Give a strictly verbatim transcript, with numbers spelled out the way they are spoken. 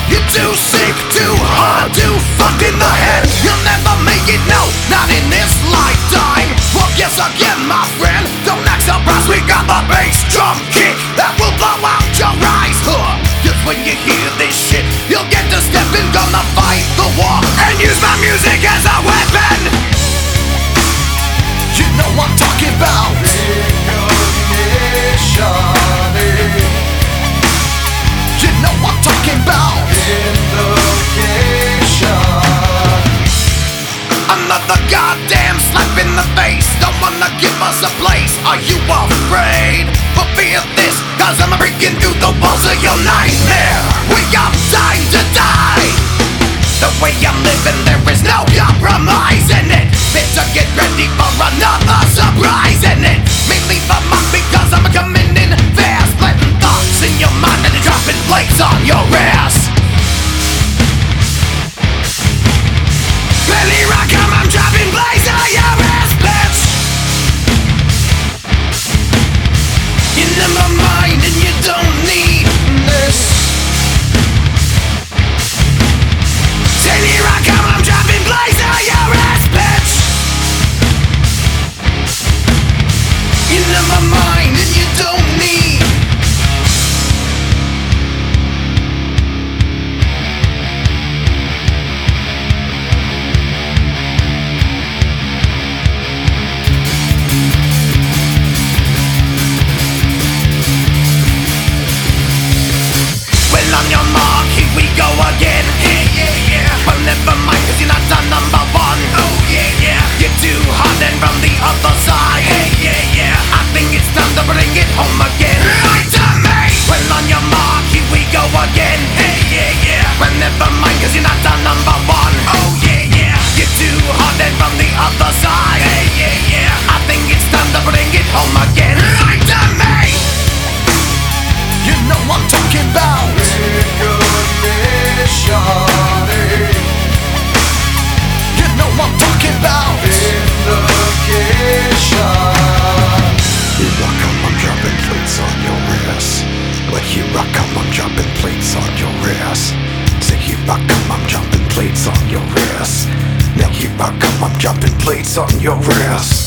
You're too sick, too hard, too fucked in the head. You'll never make it, no, not in this lifetime. Well, guess again, my friend, don't act surprised. We got the bass drum kick that will blow out your eyes, huh? Just when you hear this shit, you'll get to step in, gonna fight the war and use my music as a weapon. You know what I'm talking about. Recognition. You know what I'm talking about. Invocation. Another goddamn slap in the face. Don't wanna give us a place. Are you afraid? But fear this, cause I'm breaking through the walls of your nightmare. We got time to die. The way I'm living, there is no compromise in it. Better get ready for another surprise in it. Me leave a mark because I'm coming in fast, planting thoughts in your mind and dropping plates on your ass. Billy Rackham, I'm dropping plates on your ass, bitch. You're in my mind and you don't need this. Billy Rackham, I'm dropping plates on your ass, bitch. You're in my mind and you don't need. Well, on your mark, here we go again. Yeah, yeah, yeah. Well, never mind, cause you're not the number one. Oh, yeah, yeah. You're too hot and from the other side. Hey, yeah, yeah. I think it's time to bring it home again. Right to me. Well, on your mark, here we go again. Hey, yeah, yeah. Well, never mind, cause you're not the number one. Oh, yeah, yeah. You're too hot and from the other side. Hey, yeah, yeah. I think it's time to bring it home again. Right to me. You know what I'm talking about. You know what I'm talking about. Invocation. Here I come, I'm dropping plates on your ass. But here I come, I'm dropping plates on your ass. Say here I come, I'm dropping plates on your ass. Now here I come, I'm dropping plates on your ass.